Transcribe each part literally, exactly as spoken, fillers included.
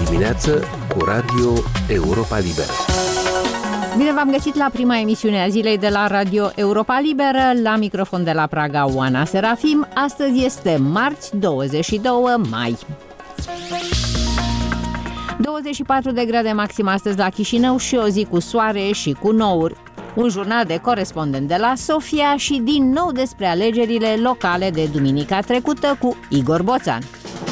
dimineață cu Radio Europa Liberă. Bine v-am găsit la prima emisiune a zilei de la Radio Europa Liberă, la microfon de la Praga, Oana Serafim. Astăzi este marți, douăzeci și doi mai. douăzeci și patru de grade maxim astăzi la Chișinău și o zi cu soare și cu nouri. Un jurnal de corespondent de la Sofia și din nou despre alegerile locale de duminica trecută cu Igor Boțan.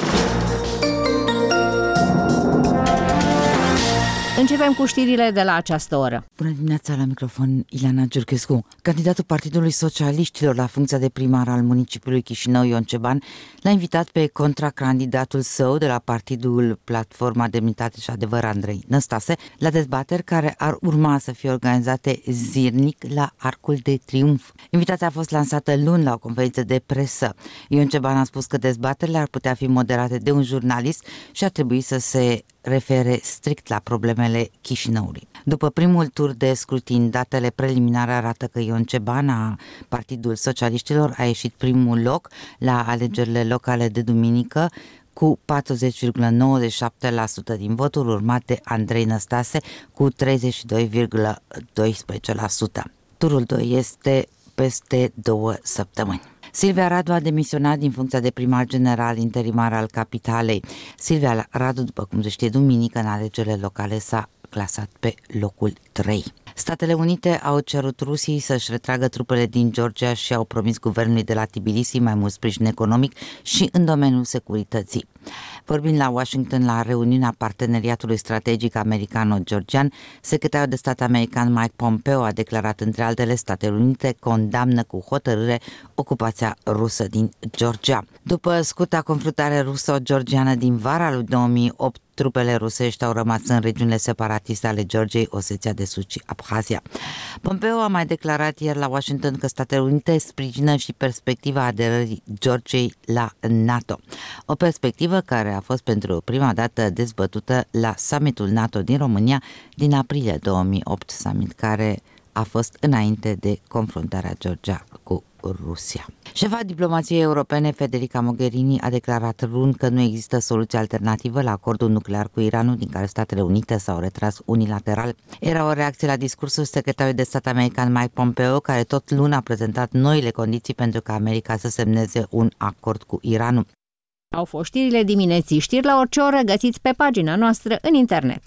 Începem cu știrile de la această oră. Bună dimineața, la microfon Ileana Giurchescu. Candidatul Partidului Socialiștilor la funcția de primar al municipiului Chișinău, Ion Ceban, l-a invitat pe contracandidatul său de la Partidul Platforma Demnitate și Adevăr, Andrei Năstase, la dezbateri care ar urma să fie organizate zilnic la Arcul de Triumf. Invitația a fost lansată luni la o conferință de presă. Ion Ceban a spus că dezbaterile ar putea fi moderate de un jurnalist și ar trebui să se refere strict la problemele Chișinăului. După primul tur de scrutin, datele preliminare arată că Ion Ceban, a Partidul Socialiștilor, a ieșit primul loc la alegerile locale de duminică cu patruzeci virgulă nouăzeci și șapte la sută din voturi, urmat de Andrei Năstase cu treizeci și doi virgulă doisprezece la sută. Turul doi este peste două săptămâni. Silvia Radu a demisionat din funcția de primar general interimar al capitalei. Silvia Radu, după cum se știe, duminică în alegerile locale s-a clasat pe locul trei. Statele Unite au cerut Rusiei să-și retragă trupele din Georgia și au promis guvernului de la Tbilisi mai mult sprijin economic și în domeniul securității. Vorbind la Washington la reuniunea Parteneriatului Strategic Americano-Georgian, secretarul de stat american Mike Pompeo a declarat, între altele, Statele Unite condamnă cu hotărâre ocupația rusă din Georgia. După scurta confruntare ruso-georgiană din vara lui două mii opt, trupele rusești au rămas în regiunile separatiste ale Georgiei, Osetia de Sud și Abhazia. Pompeo a mai declarat ieri la Washington că Statele Unite sprijină și perspectiva aderării Georgiei la NATO. O perspectivă care a fost pentru prima dată dezbătută la summitul NATO din România din aprilie două mii opt, summit care a fost înainte de confruntarea Georgia cu Rusia. Șefa diplomației europene Federica Mogherini a declarat luni că nu există soluție alternativă la acordul nuclear cu Iranul, din care Statele Unite s-au retras unilateral. Era o reacție la discursul secretarului de stat american Mike Pompeo, care tot luni a prezentat noile condiții pentru ca America să semneze un acord cu Iranul. Au fost știrile dimineții. Știri la orice oră găsiți pe pagina noastră în internet.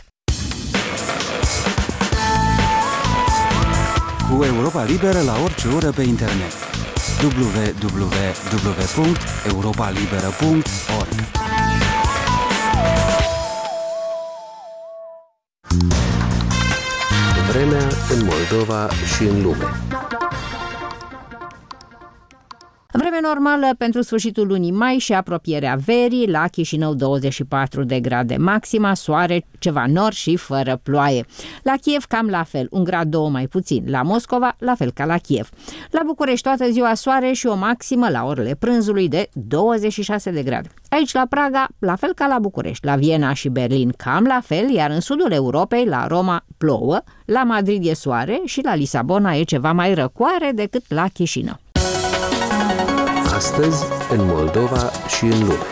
Cu Europa Liberă la orice oră pe internet. w w w punct europa liberă punct org. Vremea în Moldova și în lume. Vreme normală pentru sfârșitul lunii mai și apropierea verii, la Chișinău douăzeci și patru de grade maxima, soare, ceva nor și fără ploaie. La Kiev cam la fel, un grad două mai puțin. La Moscova, la fel ca la Kiev. La București toată ziua soare și o maximă la orele prânzului de douăzeci și șase de grade. Aici la Praga, la fel ca la București, la Viena și Berlin cam la fel, iar în sudul Europei, la Roma plouă, la Madrid e soare și la Lisabona e ceva mai răcoare decât la Chișinău. Astăzi, în Moldova și în lume.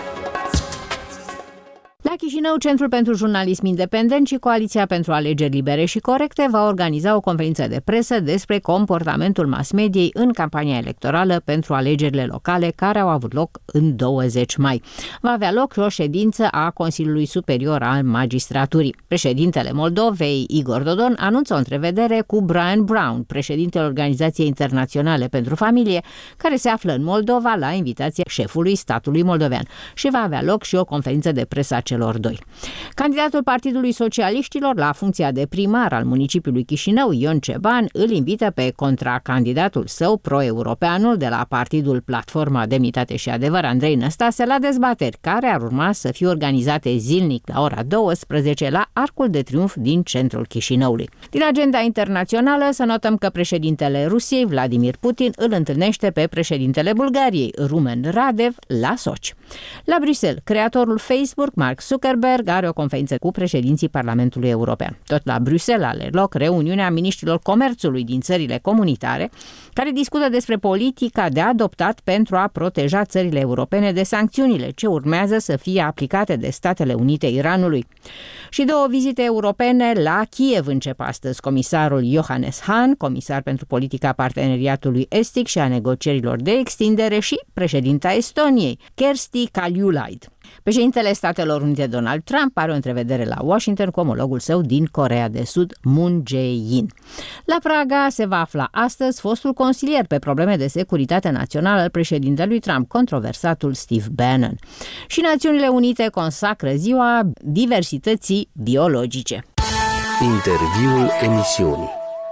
La Chișinău, Centrul pentru Jurnalism Independent și Coaliția pentru Alegeri Libere și Corecte va organiza o conferință de presă despre comportamentul mass-mediei în campania electorală pentru alegerile locale care au avut loc în douăzeci mai. Va avea loc o ședință a Consiliului Superior al Magistraturii. Președintele Moldovei, Igor Dodon, anunță o întrevedere cu Brian Brown, președintele Organizației Internaționale pentru Familie, care se află în Moldova la invitația șefului statului moldovean, și va avea loc și o conferință de presă a celor doi. Candidatul Partidului Socialiștilor la funcția de primar al municipiului Chișinău, Ion Ceban, îl invită pe contracandidatul său, pro-europeanul de la Partidul Platforma Demnitate și Adevăr, Andrei Năstase, la dezbateri care ar urma să fie organizate zilnic la ora douăsprezece la Arcul de Triumf din centrul Chișinăului. Din agenda internațională să notăm că președintele Rusiei, Vladimir Putin, îl întâlnește pe președintele Bulgariei, Rumen Radev, la Sochi. La Bruxelles, creatorul Facebook, Mark Zuckerberg, Zuckerberg are o conferință cu președinții Parlamentului European. Tot la Bruxelles are loc reuniunea miniștrilor comerțului din țările comunitare, care discută despre politica de adoptat pentru a proteja țările europene de sancțiunile ce urmează să fie aplicate de Statele Unite Iranului. Și două vizite europene la Kiev încep astăzi. Comisarul Johannes Hahn, comisar pentru politica parteneriatului estic și a negocierilor de extindere, și președinta Estoniei, Kersti Kaljulaid. Președintele Statelor Unite Donald Trump are o întrevedere la Washington cu omologul său din Coreea de Sud, Moon Jae-in. La Praga se va afla astăzi fostul consilier pe probleme de securitate națională al președintelui Trump, controversatul Steve Bannon. Și Națiunile Unite consacră ziua diversității biologice. Interviul emisiunii.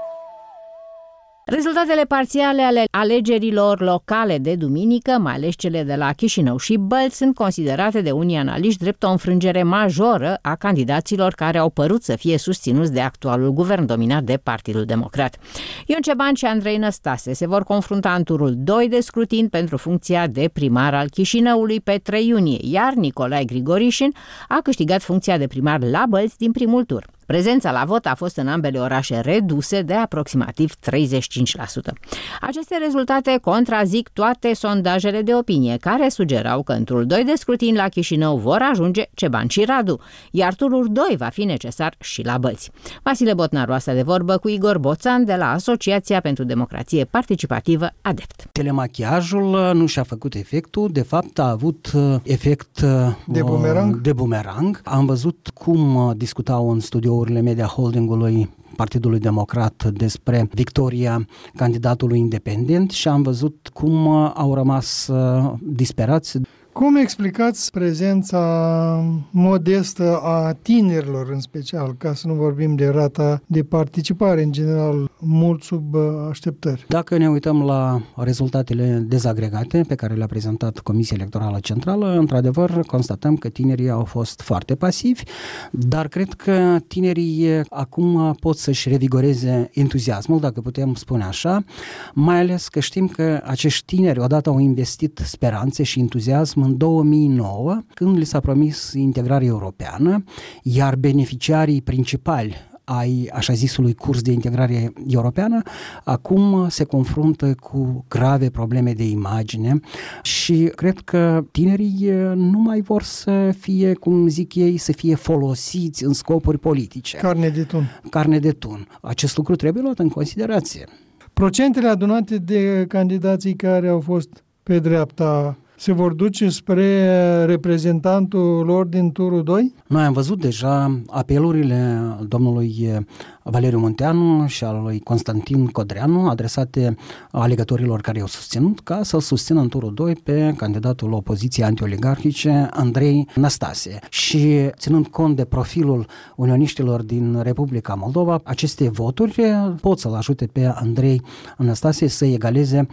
Rezultatele parțiale ale alegerilor locale de duminică, mai ales cele de la Chișinău și Bălți, sunt considerate de unii analiști drept o înfrângere majoră a candidaților care au părut să fie susținuți de actualul guvern dominat de Partidul Democrat. Ion Ceban și Andrei Năstase se vor confrunta în turul doi de scrutin pentru funcția de primar al Chișinăului pe trei iunie, iar Nicolae Grigorișin a câștigat funcția de primar la Bălți din primul tur. Prezența la vot a fost în ambele orașe reduse de aproximativ treizeci și cinci la sută. Aceste rezultate contrazic toate sondajele de opinie, care sugerau că în turul doi de scrutin la Chișinău vor ajunge Ceban și Radu, iar turul doi va fi necesar și la Bălți. Vasile Botnaru a stat de vorbă cu Igor Boțan de la Asociația pentru Democrație Participativă ADEPT. Telemachiajul nu și-a făcut efectul, de fapt a avut efect de bumerang. De bumerang. Am văzut cum discutau în studio Media Holdingului Partidului Democrat despre victoria candidatului independent și am văzut cum au rămas disperați. Cum explicați prezența modestă a tinerilor în special, ca să nu vorbim de rata de participare în general mult sub așteptări? Dacă ne uităm la rezultatele dezagregate pe care le-a prezentat Comisia Electorală Centrală, într-adevăr constatăm că tinerii au fost foarte pasivi, dar cred că tinerii acum pot să-și revigoreze entuziasmul, dacă putem spune așa, mai ales că știm că acești tineri odată au investit speranțe și entuziasm în două mii nouă, când li s-a promis integrare europeană, iar beneficiarii principali ai așa zisului curs de integrare europeană acum se confruntă cu grave probleme de imagine și cred că tinerii nu mai vor să fie, cum zic ei, să fie folosiți în scopuri politice. Carne de tun. Carne de tun. Acest lucru trebuie luat în considerație. Procentele adunate de candidații care au fost pe dreapta se vor duce spre reprezentantul lor din turul doi? Noi am văzut deja apelurile domnului Valeriu Munteanu și al lui Constantin Codreanu adresate alegătorilor care i-au susținut ca să-l susțină în turul doi pe candidatul opoziției antioligarhice Andrei Năstase. Și ținând cont de profilul unioniștilor din Republica Moldova, aceste voturi pot să-l ajute pe Andrei Năstase să egaleze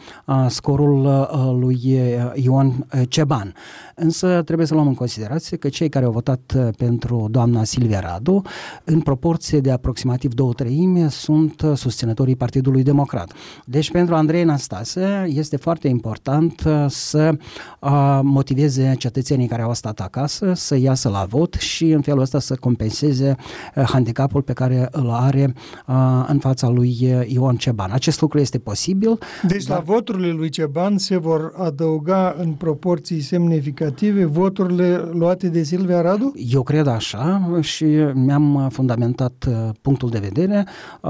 scorul lui Ion Ceban. Însă trebuie să luăm în considerație că cei care au votat pentru doamna Silvia Radu, în proporție de aproximativ două treimi, sunt susținătorii Partidului Democrat. Deci pentru Andrei Năstase este foarte important să motiveze cetățenii care au stat acasă să iasă la vot și în felul ăsta să compenseze handicapul pe care îl are în fața lui Ion Ceban. Acest lucru este posibil. Deci dar... la voturile lui Ceban se vor adăuga în proporții semnificative voturile luate de Silvia Radu? Eu cred așa și mi-am fundamentat punctul de vedere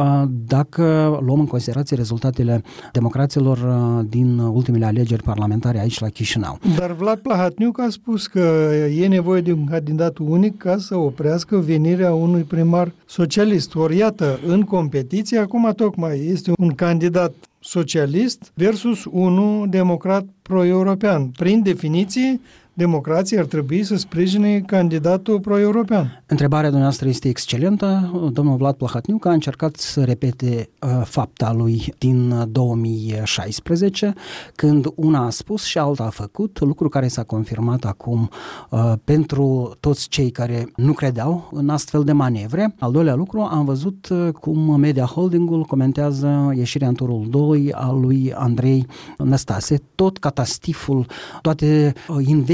dacă luăm în considerație rezultatele democraților din ultimele alegeri parlamentare aici la Chișinău. Dar Vlad Plahatniuc a spus că e nevoie de un candidat unic ca să oprească venirea unui primar socialist. Ori iată, în competiție, acum tocmai este un candidat socialist versus unul democrat pro-european. Prin definiție, democrația ar trebui să sprijine candidatul pro-european. Întrebarea dumneavoastră este excelentă. Domnul Vlad Plahatniuc a încercat să repete uh, fapta lui din două mii șaisprezece, când una a spus și alta a făcut, lucru care s-a confirmat acum uh, pentru toți cei care nu credeau în astfel de manevre. Al doilea lucru, am văzut uh, cum Media Holdingul comentează ieșirea în turul doi a lui Andrei Năstase. Tot catastiful, toate uh, invențiile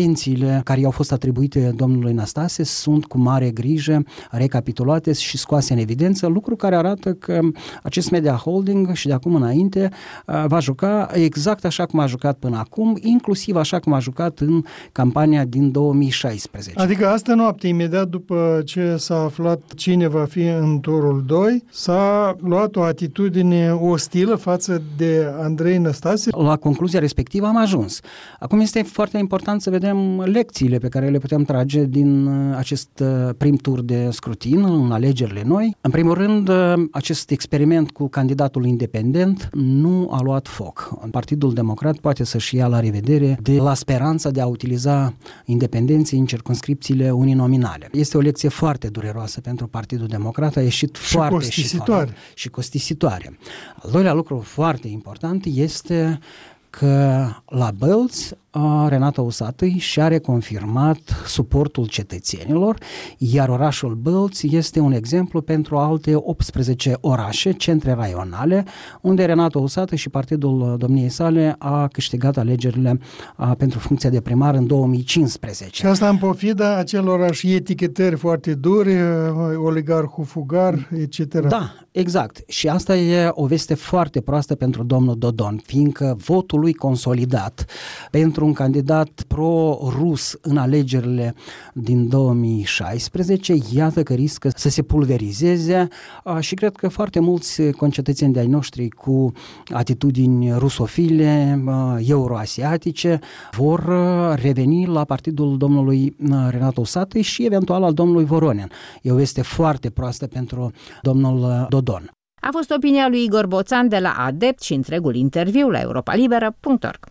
pensiile care i-au fost atribuite domnului Năstase sunt cu mare grijă recapitulate și scoase în evidență, lucru care arată că acest Media Holding și de acum înainte va juca exact așa cum a jucat până acum, inclusiv așa cum a jucat în campania din două mii șaisprezece. Adică astă noapte, imediat după ce s-a aflat cine va fi în turul doi, s-a luat o atitudine ostilă față de Andrei Năstase. La concluzia respectivă am ajuns. Acum este foarte important să vedem lecțiile pe care le putem trage din acest prim tur de scrutin în alegerile noi. În primul rând, acest experiment cu candidatul independent nu a luat foc. Partidul Democrat poate să-și ia la revedere de la speranța de a utiliza independenții în circumscripțiile uninominale. Este o lecție foarte dureroasă pentru Partidul Democrat, a ieșit și foarte costisitoare. Și, și costisitoare. Al doilea lucru foarte important este că la Bălți Renata Usatăi și-a reconfirmat suportul cetățenilor, iar orașul Bălți este un exemplu pentru alte optsprezece orașe, centre raionale, unde Renata Usatăi și partidul domniei sale a câștigat alegerile a, pentru funcția de primar în două mii cincisprezece. Și asta în pofida acelorași etichetări foarte dure, oligarhul fugar, et cetera. Da, exact. Și asta e o veste foarte proastă pentru domnul Dodon, fiindcă votul lui consolidat pentru un candidat pro-rus în alegerile din două mii șaisprezece, iată că riscă să se pulverizeze și cred că foarte mulți concetățeni de-ai noștri cu atitudini rusofile, euroasiatice, vor reveni la partidul domnului Renato Usatăi și eventual al domnului Voronin. E o veste foarte proastă pentru domnul Dodon. A fost opinia lui Igor Boțan de la Adept și întregul interviu la europa liberă punct org.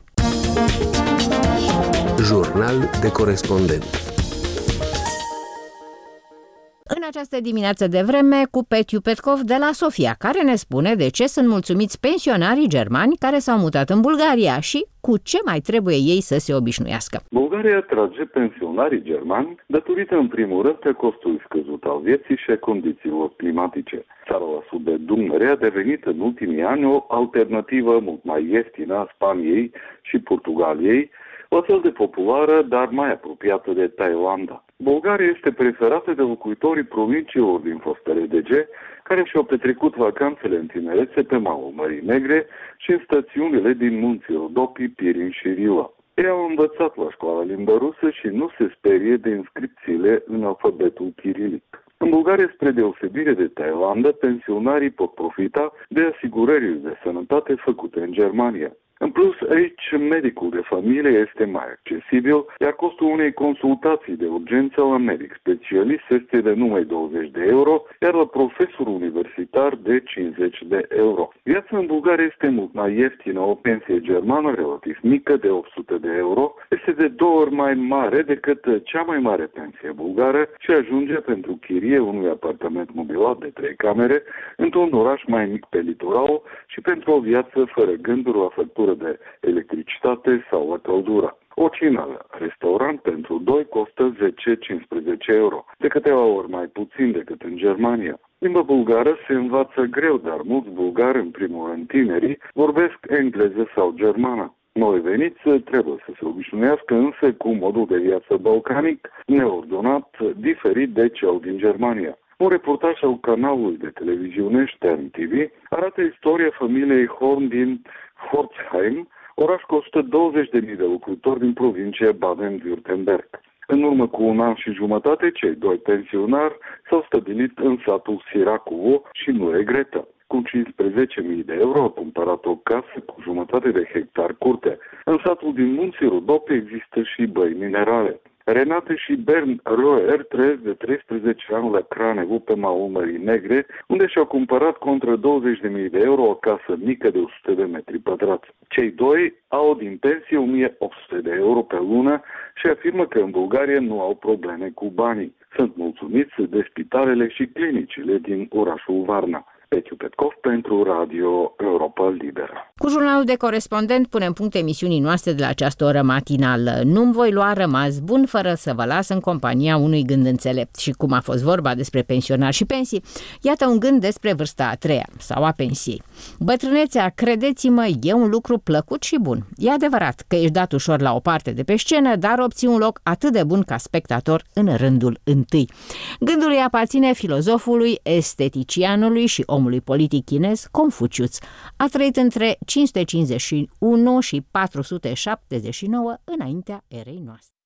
Jurnal de corespondent. În această dimineață de vreme cu Petiu Petkov de la Sofia, care ne spune de ce sunt mulțumiți pensionarii germani care s-au mutat în Bulgaria și cu ce mai trebuie ei să se obișnuiască. Bulgaria atrage pensionarii germani datorită în primul rând a costului scăzut al vieții și a condițiilor climatice. Țara la sud de Dunăre a devenit în ultimii ani o alternativă mult mai ieftină a Spaniei și Portugaliei, la fel de populară, dar mai apropiată de Thailanda. Bulgaria este preferată de locuitorii provinciilor din fostă R D G, care și-au petrecut vacanțele în tinerețe pe malul Mării Negre și în stațiunile din munții Rodopi, Pirin și Rila. Ei au învățat la școala limba rusă și nu se sperie de inscripțiile în alfabetul chirilic. În Bulgaria, spre deosebire de Thailanda, pensionarii pot profita de asigurările de sănătate făcute în Germania. În plus, aici medicul de familie este mai accesibil, iar costul unei consultații de urgență la medic specialist este de numai douăzeci de euro, iar la profesor universitar de cincizeci de euro. Viața în Bulgaria este mult mai ieftină, o pensie germană relativ mică de opt sute de euro este de două ori mai mare decât cea mai mare pensie bulgară și ajunge pentru chirie unui apartament mobilat de trei camere într-un oraș mai mic pe litoral și pentru o viață fără gânduri la factură de electricitate sau la căldură. O cină la restaurant pentru doi costă zece cincisprezece euro, de câteva ori mai puțin decât în Germania. Limba bulgară se învață greu, dar mulți bulgari, în primul rând tinerii, vorbesc engleză sau germană. Noi veniți trebuie să se obișnuiască însă cu modul de viață balcanic, neordonat, diferit de cel din Germania. Un reportaj al canalului de televiziune Stern T V arată istoria familiei Horn din Pforzheim, oraș cu o sută douăzeci de mii de locuitori din provincia Baden-Württemberg. În urmă cu un an și jumătate, cei doi pensionari s-au stabilit în satul Siracovo și nu regretă. Cu cincisprezece mii de euro a cumpărat o casă cu jumătate de hectar curte. În satul din munții Rodopi există și băi minerale. Renate și Bern Roer trăiesc de treisprezece ani la Cranevu pe malul Mării Negre, unde și-au cumpărat contra douăzeci de mii de euro o casă mică de o sută de metri pătrați. Cei doi au din pensie o mie opt sute de euro pe lună și afirmă că în Bulgaria nu au probleme cu banii. Sunt mulțumiți de spitalele și clinicile din orașul Varna. Pețiu Petkov pentru Radio Europa Liberă. Cu jurnalul de corespondent punem punct emisiunii noastre de la această oră matinală. Nu-mi voi lua rămas bun fără să vă las în compania unui gând înțelept. Și cum a fost vorba despre pensionari și pensii, iată un gând despre vârsta a treia sau a pensiei. Bătrânețea, credeți-mă, e un lucru plăcut și bun. E adevărat că ești dat ușor la o parte de pe scenă, dar obții un loc atât de bun ca spectator în rândul întâi. Gândul îi aparține filozofului, esteticianului și omului politic chinez Confucius. A trăit între cinci sute cincizeci și unu și patru sute șaptezeci și nouă înaintea erei noastre.